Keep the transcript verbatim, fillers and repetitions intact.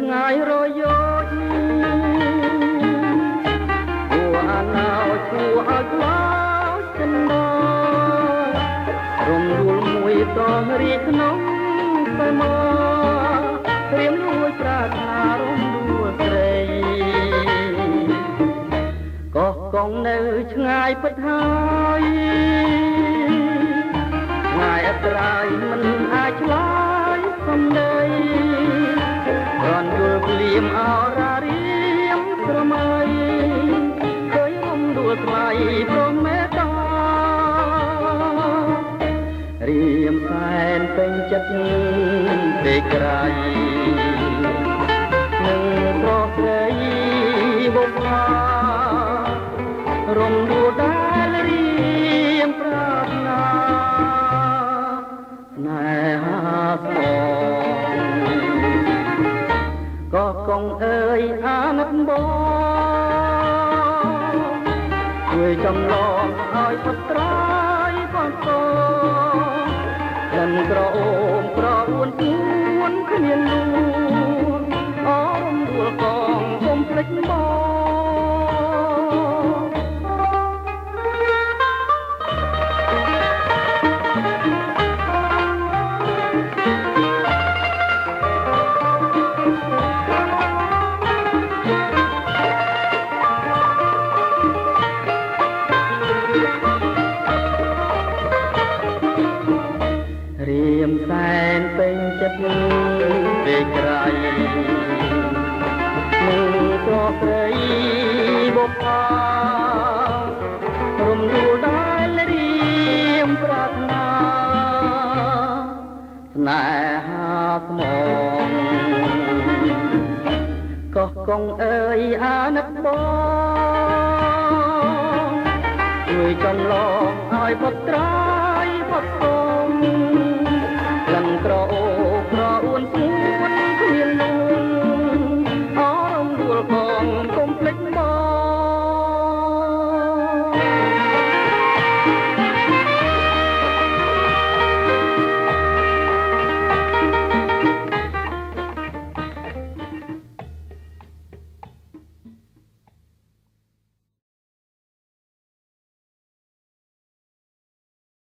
ឆ្ងាយរយយគួរអាណោគួរឲ្យខ្លោចចិនដរំដួលមួយតរីក្នុងទៅមកព្រាមលួចប្រាថ្នារំដួលស្រីកោះកងនៅឆ្ងាយពិតហើយឆ្ងាយអត្រាយមិនអាចឆ្លើយសំដីរនយល់ភ្លៀមអរារៀមស្រមៃឃើញរំដួលថ្លៃព្រមមេតារៀមសែនពេញចិត្តពេកក្រៃនឹងប្រស្រីបុប្ផារំដួលដែលរៀមប្រាថ្នាស្នេហាស្មងក៏កងអើយអាណិតបងជួយចំឡងឲ្យផុតត្រាយប៉ុនតលិនក្រអូមក្រអួនពួនគ្មានលួនអរំដួលកងកុំភ្លេចបងរៀមសែនពេញចិត្តពេកក្រៃនឹងក៏ស្រីបុប្ផារំដួលដែលរៀមប្រាថ្នាស្នេហាស្មងកោះកងអើយអាណិតបងជួយចំឡងឲ្យផុតត្រាយផុត